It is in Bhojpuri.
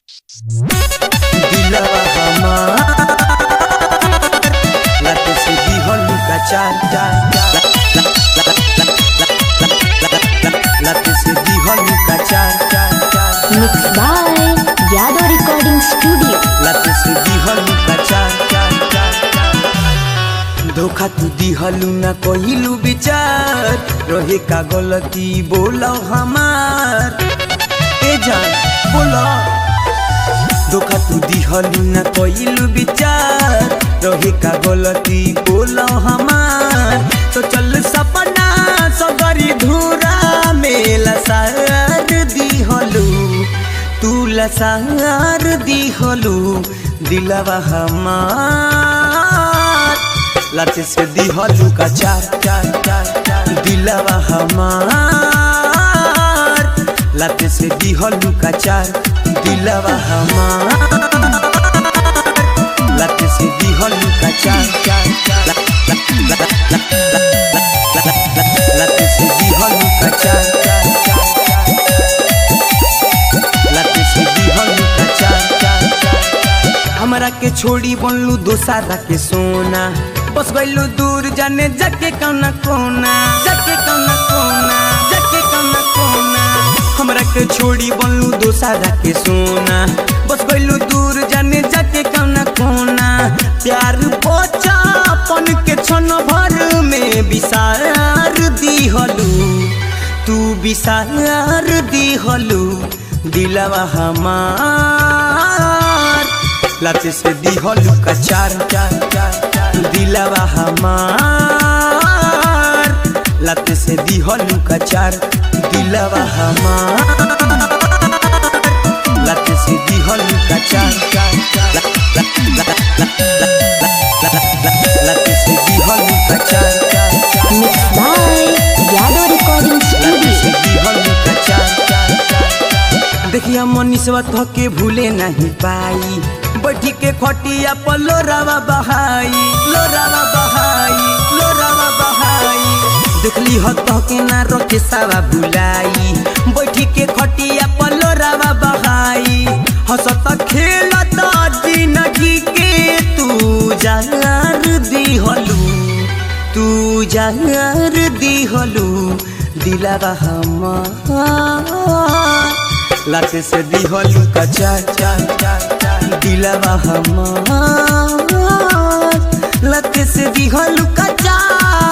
दिलवा हमार लत से दिहलू का चार लत से दिहलू का चार Mixed by Yadav Recording Studio. लत से दिहलू का चार धोखा तू दिहलू ना कहिलू विचार रहे का गलती बोलो हमार ए जान बोलो धोखा तू दिहलू ना कहिलू विचार रहे का गलती बोलो हमार तो चल सपना सगरी धूरा मेला सार दिहलू तू लसार दिहलू दिलवा हमार लत से दिहलू का चार दिलवा हमार लत से दिहलू का चार दिलवा हमार लत से दिहलू का चार लत से दिहलू का चार लत से दिहलू का चार हमरा के छोड़ी बनलू दोसारा के सोना बस गइलू दूर जाने जाके कौना कोना हमरा के छोड़ी बनलू दोसारा के सोना बस गइलू दूर जाने जाके कौना कोना प्यार बचापन के क्षण भर में विसार दिहलू तू विसार दिहलू दिलवा हमार लत से दिहलू का चार दिलवा हमार लत से दिहलू का चार दिलवा हमार लत से दिहलू का चार लत से दिहलू का चार Mixed by Yadav Recording Studio. देखिया मनीषवा थके भूले नहीं पाई बैठी के खटिया पर लोरावा बहाई देखली हत के ना रखे सावा भुलाई बैठी के खटिया पर लोरावा बहाई हंसत खेलत जिंदगी के तू जार दिहलू दिलवा हमार लत से दिहलू का चार दिलवा हमार लत से दिहलू का चार